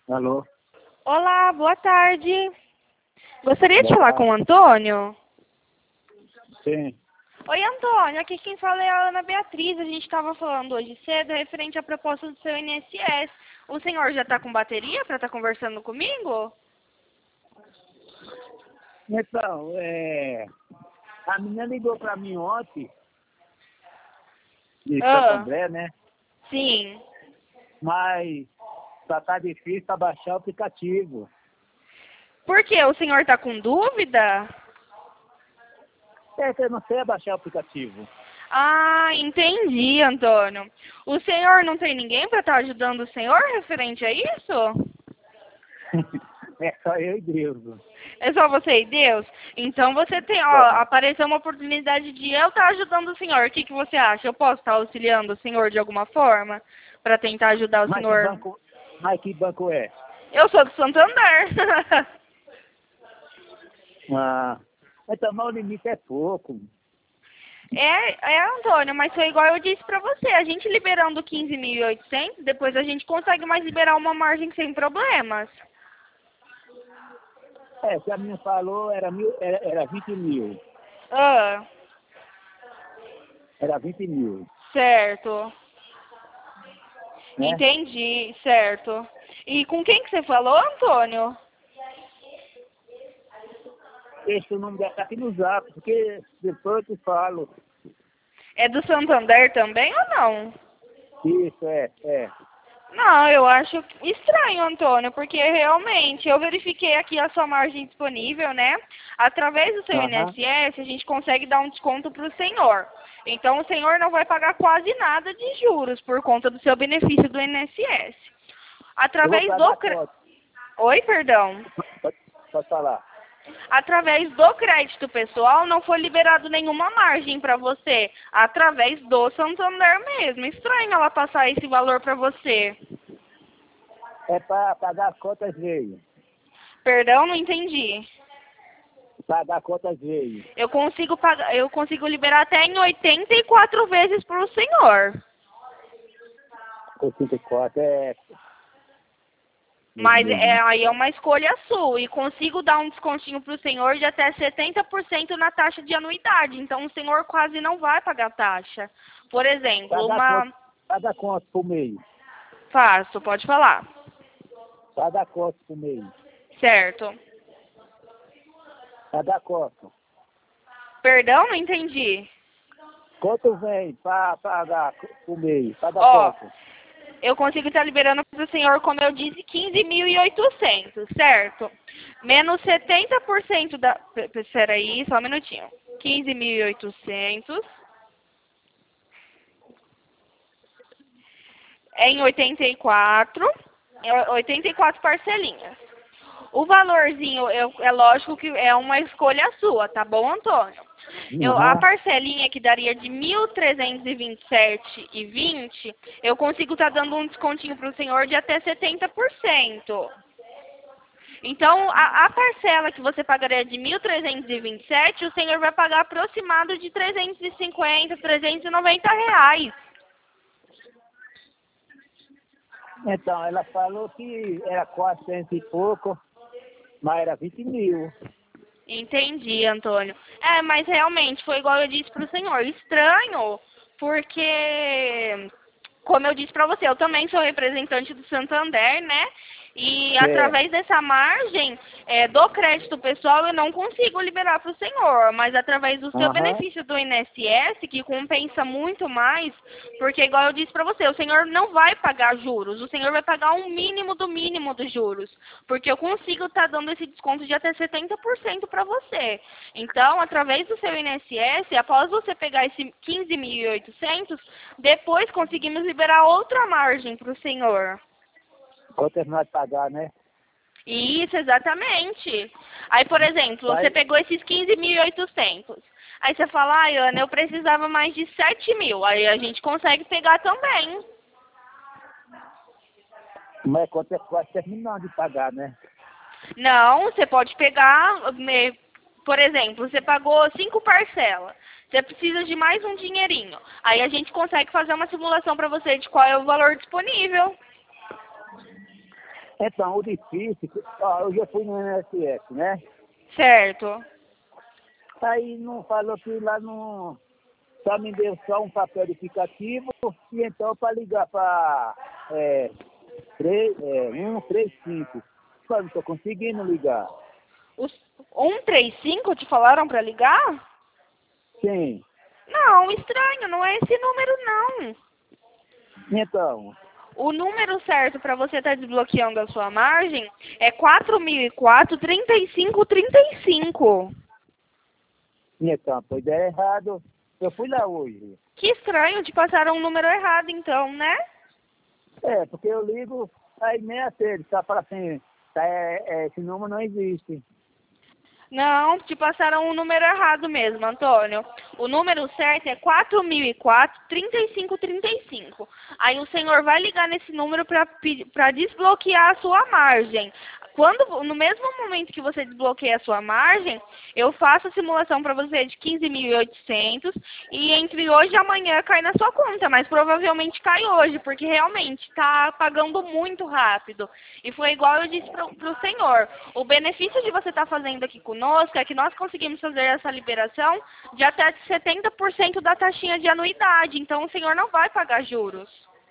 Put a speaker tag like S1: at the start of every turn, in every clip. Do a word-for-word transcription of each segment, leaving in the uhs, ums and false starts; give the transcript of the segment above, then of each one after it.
S1: Alô?
S2: Olá, boa tarde. Gostaria de
S1: Boa
S2: falar com
S1: tarde.
S2: o Antônio?
S1: Sim.
S2: Oi, Antônio. Aqui quem fala é a Ana Beatriz. A gente estava falando hoje cedo referente à proposta do seu I N S S. O senhor já está com bateria para estar conversando comigo?
S1: Então, é, a menina ligou para mim ontem, de Santo
S2: Ah,
S1: André, né?
S2: sim.
S1: Mas só tá difícil para baixar o aplicativo.
S2: Por quê? O senhor está com dúvida?
S1: É que eu não sei baixar o aplicativo.
S2: Ah, entendi, Antônio. O senhor não tem ninguém para estar ajudando o senhor referente a isso?
S1: É só eu e Deus.
S2: É só você e Deus? Então você tem, ó,
S1: Só.
S2: apareceu uma oportunidade de eu estar ajudando o senhor. O que que você acha? Eu posso estar auxiliando o senhor de alguma forma para tentar ajudar o
S1: Mas que
S2: senhor?
S1: banco, mas que banco é?
S2: Eu sou do Santander.
S1: Ah, então, mas o limite é pouco.
S2: É, é, Antônio, mas foi igual eu disse pra você. A gente liberando quinze mil e oitocentos, depois a gente consegue mais liberar uma margem sem problemas.
S1: É, que a minha falou era, mil, era, era vinte mil.
S2: Ah,
S1: Era vinte mil,
S2: certo.
S1: né?
S2: Entendi, certo. E com quem que você falou, Antônio?
S1: Esse o nome dela tá aqui no zap, porque depois eu te falo.
S2: É do Santander também ou não?
S1: Isso, é, é.
S2: Não, eu acho estranho, Antônio, porque realmente eu verifiquei aqui a sua margem disponível, né? Através do seu
S1: Aham.
S2: I N S S, a gente consegue dar um desconto para o senhor. Então, o senhor não vai pagar quase nada de juros por conta do seu benefício do I N S S.
S1: Eu vou
S2: Através do...
S1: pagar
S2: cre-
S1: quanto?
S2: Oi, perdão.
S1: Pode, pode falar.
S2: Através do crédito pessoal, não foi liberado nenhuma margem para você. Através do Santander mesmo. Estranho ela passar esse valor para você.
S1: É para pagar quantas vezes?
S2: Perdão, não entendi.
S1: Pagar quantas vezes?
S2: Eu consigo pagar, eu consigo liberar até em oitenta e quatro vezes para o senhor.
S1: oitenta e quatro é.
S2: Mas
S1: Meu
S2: é,
S1: Deus.
S2: aí é uma escolha sua. E consigo dar um descontinho para o senhor de até setenta por cento na taxa de anuidade. Então o senhor quase não vai pagar taxa. Por exemplo,
S1: Pagar quanto?
S2: uma.
S1: Pagar quanto por mês?
S2: Faço, pode falar.
S1: Pagar quanto por mês?
S2: Certo.
S1: Pagar quanto?
S2: Perdão, não entendi.
S1: Quanto vem para pagar por mês? Pagar
S2: Ó,
S1: quanto?
S2: eu consigo estar liberando para o senhor, como eu disse, quinze mil e oitocentos, certo? Menos setenta por cento da... pe- pe- Peraí, só um minutinho. quinze mil e oitocentos é em oitenta e quatro, é oitenta e quatro parcelinhas. O valorzinho, eu, é lógico que é uma escolha sua, tá bom, Antônio? Eu, a
S1: Aham.
S2: parcelinha que daria de mil trezentos e vinte e sete e vinte, eu consigo estar dando um descontinho para o senhor de até setenta por cento. Então, a, a parcela que você pagaria de mil trezentos e vinte e sete, o senhor vai pagar aproximado de trezentos e cinquenta, trezentos e noventa reais.
S1: Então, ela falou que era quatrocentos e pouco, mas era vinte mil.
S2: Entendi, Antônio. É, mas realmente foi igual eu disse para o senhor. Estranho, porque, como eu disse para você, eu também sou representante do Santander, né? E
S1: É.
S2: através dessa margem é, do crédito pessoal eu não consigo liberar para o senhor, mas através do seu
S1: Aham.
S2: benefício do I N S S, que compensa muito mais, porque igual eu disse para você, o senhor não vai pagar juros, o senhor vai pagar um mínimo do mínimo dos juros, porque eu consigo estar dando esse desconto de até setenta por cento para você. Então, através do seu I N S S, após você pegar esse quinze mil e oitocentos, depois conseguimos liberar outra margem para o senhor.
S1: Quanto é mais pagar, né?
S2: Isso, exatamente. Aí, por exemplo, você
S1: Vai,
S2: pegou esses quinze mil e oitocentos. Aí você fala, ai, Ana, eu precisava mais de sete mil. Aí a gente consegue pegar também.
S1: mas quanto é quase terminando de pagar, né?
S2: Não, você pode pegar, me- por exemplo, você pagou cinco parcelas. Você precisa de mais um dinheirinho. Aí a gente consegue fazer uma simulação para você de qual é o valor disponível.
S1: Então, o difícil, ó, eu já fui no I N S S, né?
S2: Certo.
S1: Aí não falou que lá não. Só me deu só um papel de aplicativo e então para ligar para é, três, é, um três cinco. Só não estou conseguindo ligar.
S2: Os um três cinco te falaram pra ligar?
S1: Sim.
S2: Não, estranho, não é esse número não.
S1: Então,
S2: O número certo para você estar desbloqueando a sua margem é quatro mil e quatro, trinta e cinco, trinta e cinco.
S1: então, foi der errado. Eu fui lá hoje.
S2: Que estranho, te passaram um número errado então, né?
S1: É, porque eu ligo, aí nem atende, só fala assim, tá, é, é, esse número não existe.
S2: Não, te passaram um número errado mesmo, Antônio. O número certo é quatro mil e quatro, trinta e cinco, trinta e cinco. Aí o senhor vai ligar nesse número para desbloquear a sua margem. Quando, no mesmo momento que você desbloqueia a sua margem, eu faço a simulação para você de quinze mil e oitocentos e entre hoje e amanhã cai na sua conta, mas provavelmente cai hoje, porque realmente está pagando muito rápido. E foi igual eu disse para o senhor, o benefício de você estar fazendo aqui conosco é que nós conseguimos fazer essa liberação de até setenta por cento da taxinha de anuidade, então o senhor não vai pagar juros.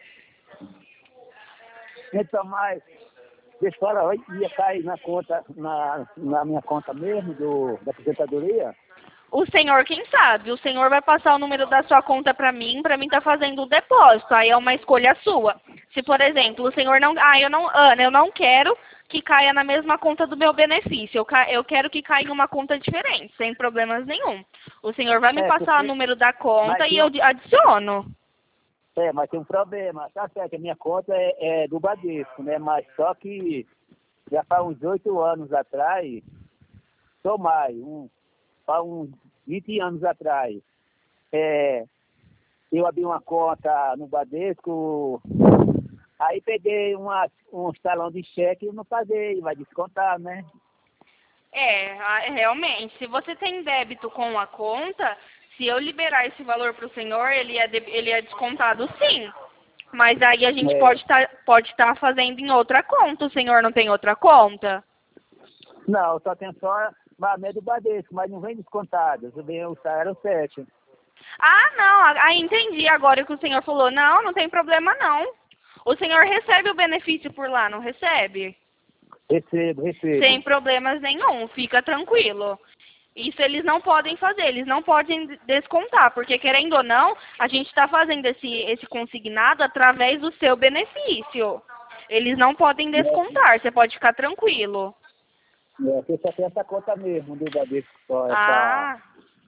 S1: Então, mas, deixa eu falar, ia cair na conta, na, na minha conta mesmo, do, da aposentadoria?
S2: O senhor, quem sabe? O senhor vai passar o número da sua conta para mim, para mim estar fazendo o depósito. Aí é uma escolha sua. Se, por exemplo, o senhor não... Ah, eu não... Ana, eu não quero que caia na mesma conta do meu benefício. Eu, ca... eu quero que caia em uma conta diferente, sem problemas nenhum. O senhor vai me
S1: É,
S2: passar o
S1: porque,
S2: número da conta
S1: mas
S2: e
S1: tem,
S2: eu
S1: um-
S2: adiciono.
S1: é, mas tem um problema, tá certo, a minha conta é, é do Bradesco, né? Mas só que já faz uns oito anos atrás, ou mais, um, faz uns vinte anos atrás, é, eu abri uma conta no Bradesco, aí peguei uma, um talão de cheque e não paguei, vai descontar, né?
S2: É, a- realmente. Se você tem débito com a conta, se eu liberar esse valor para o senhor, ele é, de- ele é descontado sim. Mas aí a gente
S1: É,
S2: pode estar pode estar fazendo em outra conta. O senhor não tem outra conta?
S1: não, só tem só a média do Bradesco, mas não vem descontado, vem o salário sete.
S2: Ah, não. Ah, entendi agora o que o senhor falou. Não, não tem problema não. O senhor recebe o benefício por lá, não recebe?
S1: Recebo, recebo.
S2: Sem problemas nenhum, fica tranquilo. Isso eles não podem fazer, eles não podem descontar, porque querendo ou não, a gente está fazendo esse, esse consignado através do seu benefício. Eles não podem descontar, você pode ficar tranquilo.
S1: É, porque só tem essa conta mesmo do Bradesco, só essa.
S2: Ah,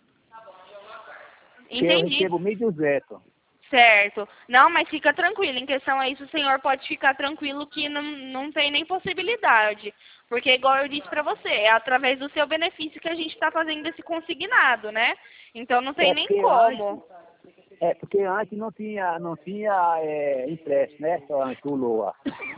S1: Que eu
S2: entendi.
S1: recebo mil e duzentos.
S2: Certo. Não, mas fica tranquilo. Em questão a isso, o senhor pode ficar tranquilo que não, não tem nem possibilidade. Porque, igual eu disse para você, é através do seu benefício que a gente está fazendo esse consignado, né? Então não tem
S1: É
S2: nem
S1: porque
S2: como.
S1: antes, é porque antes não tinha, não tinha é, empréstimo, né? Só antes o Lua,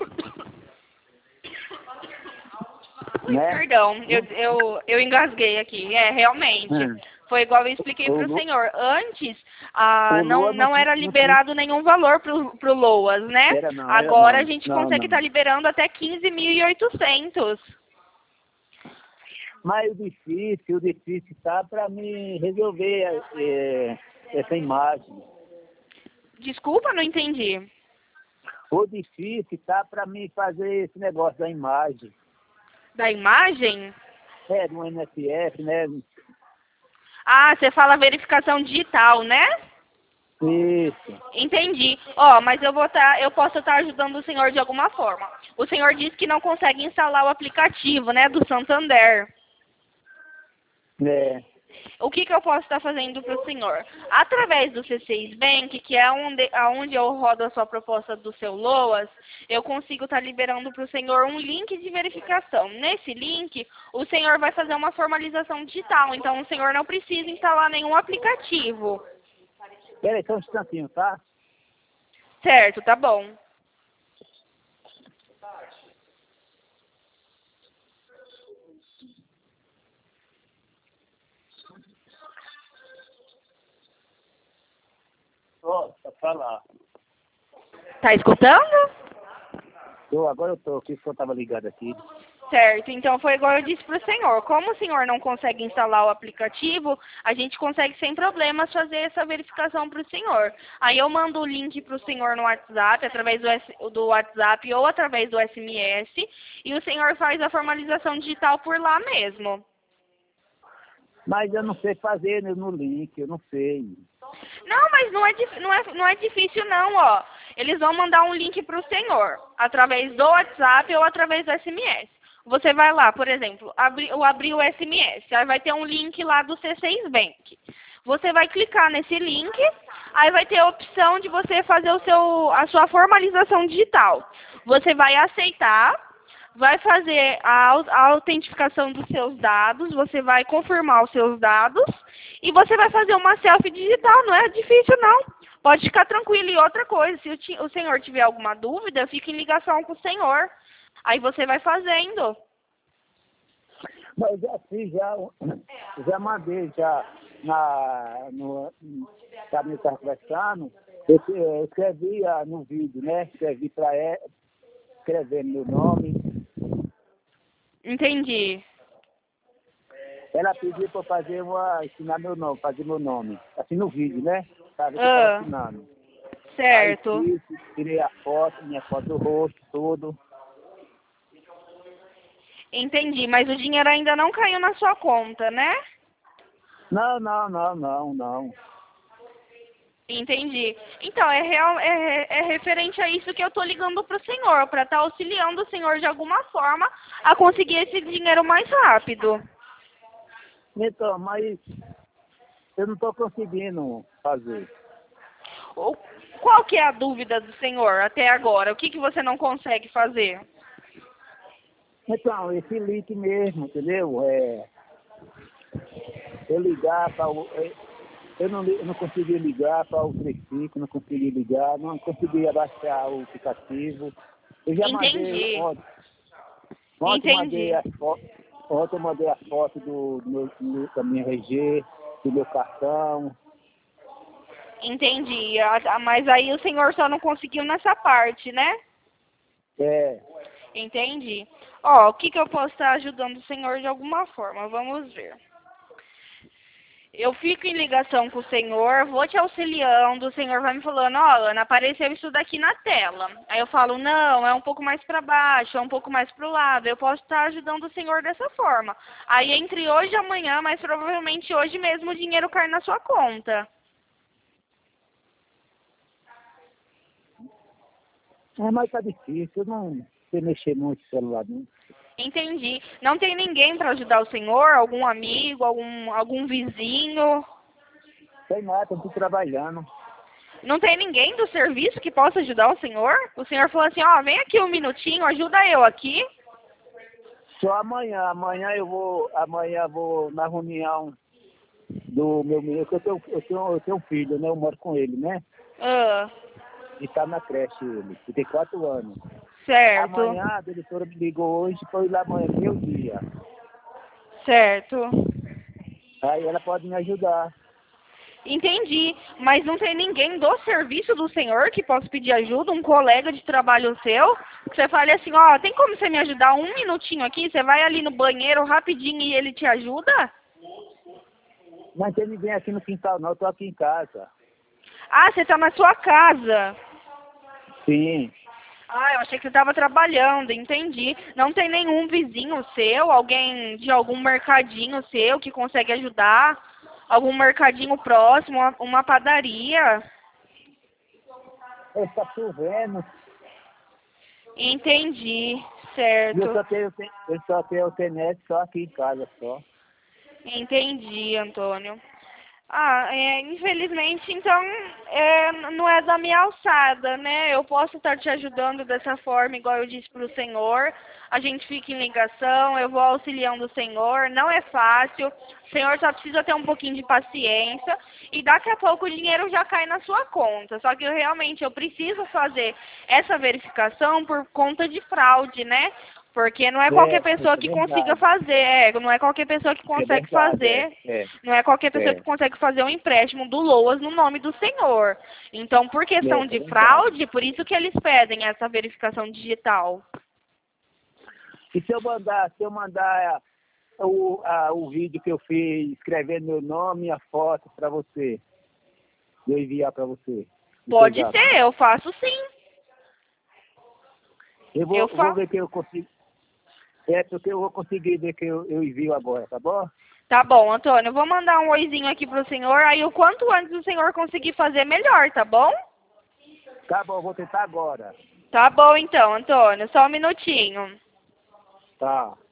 S2: Ui,
S1: né?
S2: perdão, eu, eu, eu engasguei aqui. É, realmente.
S1: Hum.
S2: Foi igual eu expliquei
S1: O,
S2: para o
S1: Lu-
S2: senhor. Antes, ah,
S1: o
S2: não,
S1: Lua não
S2: não
S1: tinha,
S2: era
S1: não tinha.
S2: liberado nenhum valor para o Loas, né?
S1: Era não, era
S2: Agora a
S1: não,
S2: gente
S1: não,
S2: consegue
S1: não.
S2: estar liberando até quinze mil e oitocentos.
S1: Mas o difícil, o difícil tá para me resolver é, essa imagem.
S2: Desculpa, não entendi.
S1: O difícil tá para me fazer esse negócio da imagem.
S2: Da imagem?
S1: É, do I N S S, né?
S2: Ah, você fala verificação digital, né?
S1: Isso.
S2: Entendi. Ó, mas eu vou tá, eu posso estar ajudando o senhor de alguma forma. O senhor disse que não consegue instalar o aplicativo, né, do Santander.
S1: É.
S2: O que, que eu posso estar fazendo para o senhor? Através do C seis Bank, que é onde, aonde eu rodo a sua proposta do seu Loas, eu consigo estar liberando para o senhor um link de verificação. Nesse link, o senhor vai fazer uma formalização digital, então o senhor não precisa instalar nenhum aplicativo.
S1: Peraí, só um instantinho, tá?
S2: Certo, tá bom.
S1: Ó, pra falar.
S2: Tá escutando?
S1: Tô, agora eu tô aqui, que eu tava ligado aqui.
S2: Certo, então foi igual eu disse para o senhor. Como o senhor não consegue instalar o aplicativo, a gente consegue sem problemas fazer essa verificação para o senhor. Aí eu mando o link para o senhor no WhatsApp, através do, S- do WhatsApp ou através do S M S, e o senhor faz a formalização digital por lá mesmo.
S1: Mas eu não sei fazer no no link, eu não sei.
S2: Não, mas não é, dif- não é, não é difícil não, ó. Eles vão mandar um link para o senhor, através do WhatsApp ou através do S M S. Você vai lá, por exemplo, abrir, eu abri o S M S, aí vai ter um link lá do C seis Bank. Você vai clicar nesse link, aí vai ter a opção de você fazer o seu, a sua formalização digital. Você vai aceitar, vai fazer a, au- a autentificação dos seus dados, você vai confirmar os seus dados e você vai fazer uma selfie digital, não é difícil não. Pode ficar tranquilo. E outra coisa, se o, ti- o senhor tiver alguma dúvida, fique em ligação com o senhor. Aí você vai fazendo.
S1: Mas já fiz, já, já mandei já na, no, tá me tá conversando, eu, eu escrevi ah, no vídeo, né? Escrevi para ela, escrevendo meu nome.
S2: Entendi.
S1: Ela pediu para fazer uma, ensinar meu nome, fazer meu nome. Assim no vídeo, né? Para ver que eu
S2: Ah,
S1: estava ensinando.
S2: certo.
S1: Aí fiz, tirei a foto, minha foto do rosto, tudo.
S2: Entendi, mas o dinheiro ainda não caiu na sua conta, né?
S1: Não, não, não, não, não.
S2: Entendi. Então, é, real, é, é referente a isso que eu tô ligando pro senhor, para estar auxiliando o senhor de alguma forma a conseguir esse dinheiro mais rápido.
S1: Então, mas eu não estou conseguindo fazer.
S2: O- Qual que é a dúvida do senhor até agora? O que, que você não consegue fazer?
S1: Então, esse link mesmo, entendeu? É, eu ligar para o. é, Eu não, li- eu não consegui ligar para o três cinco, não consegui ligar, não consegui abaixar o aplicativo. Eu já mandei
S2: Entendi.
S1: ontem. Ontem eu mandei
S2: Entendi.
S1: as fotos. Ontem eu mandei a foto do, do meu, do- da minha R G, do meu cartão.
S2: Entendi. A- a- Mas aí o senhor só não conseguiu nessa parte, né?
S1: É,
S2: Entendi. Ó, o que que eu posso estar ajudando o senhor de alguma forma? Vamos ver. Eu fico em ligação com o senhor, vou te auxiliando, o senhor vai me falando, ó, Ana, apareceu isso daqui na tela. Aí eu falo, não, é um pouco mais para baixo, é um pouco mais para o lado. Eu posso estar ajudando o senhor dessa forma. Aí entre hoje e amanhã, mas provavelmente hoje mesmo o dinheiro cai na sua conta.
S1: é mas tá difícil, eu não sei mexer muito no celular, não.
S2: Entendi. Não tem ninguém para ajudar o senhor? Algum amigo, algum, algum vizinho?
S1: Tem nada, eu tô trabalhando.
S2: Não tem ninguém do serviço que possa ajudar o senhor? O senhor falou assim, ó, vem aqui um minutinho, ajuda eu aqui.
S1: Só amanhã, amanhã eu vou, amanhã eu vou na reunião do meu menino, que eu tenho, eu tenho, eu tenho um filho, né? Eu moro com ele, né?
S2: Ah,
S1: E tá na creche ele, ele tem quatro anos.
S2: certo,
S1: Amanhã a diretora me ligou hoje, foi lá amanhã, meu dia.
S2: certo.
S1: Aí ela pode me ajudar.
S2: Entendi, mas não tem ninguém do serviço do senhor que possa pedir ajuda, um colega de trabalho seu, que você fale assim, ó, tem como você me ajudar um minutinho aqui? Você vai ali no banheiro rapidinho e ele te ajuda?
S1: Não tem ninguém aqui no quintal não, eu tô aqui em casa.
S2: Ah, você tá na sua casa.
S1: Sim.
S2: Ah, eu achei que você estava trabalhando, entendi. Não tem nenhum vizinho seu, alguém de algum mercadinho seu que consegue ajudar? Algum mercadinho próximo, uma, uma padaria?
S1: Está chovendo.
S2: Entendi,
S1: E eu
S2: certo.
S1: só tenho, eu só tenho o internet só aqui em casa só.
S2: Entendi, Antônio. Ah, é, infelizmente, então, é, não é da minha alçada, né? Eu posso estar te ajudando dessa forma, igual eu disse para o senhor. A gente fica em ligação, eu vou auxiliando o senhor. Não é fácil, o senhor só precisa ter um pouquinho de paciência e daqui a pouco o dinheiro já cai na sua conta. Só que eu realmente eu preciso fazer essa verificação por conta de fraude, né? Porque não é qualquer
S1: É,
S2: pessoa
S1: é
S2: que
S1: verdade.
S2: consiga fazer, é, não é qualquer pessoa que
S1: Isso é
S2: consegue
S1: verdade,
S2: fazer,
S1: é, é,
S2: não é qualquer pessoa
S1: é.
S2: que consegue fazer um empréstimo do Loas no nome do Senhor. Então, por
S1: É,
S2: questão
S1: é
S2: de
S1: verdade.
S2: fraude, por isso que eles pedem essa verificação digital.
S1: E se eu mandar, se eu mandar o, a, o vídeo que eu fiz escrevendo meu nome e a foto para você, eu enviar para você? no seu
S2: Pode
S1: zap?
S2: ser, eu faço sim.
S1: Eu vou,
S2: Eu
S1: eu vou
S2: faço.
S1: ver que eu consigo. É, porque eu vou conseguir ver que eu, eu envio agora, tá bom?
S2: Tá bom, Antônio, eu vou mandar um oizinho aqui pro senhor, aí o quanto antes o senhor conseguir fazer, melhor, tá bom?
S1: Tá bom, vou tentar agora.
S2: Tá bom então, Antônio, só um minutinho.
S1: Tá.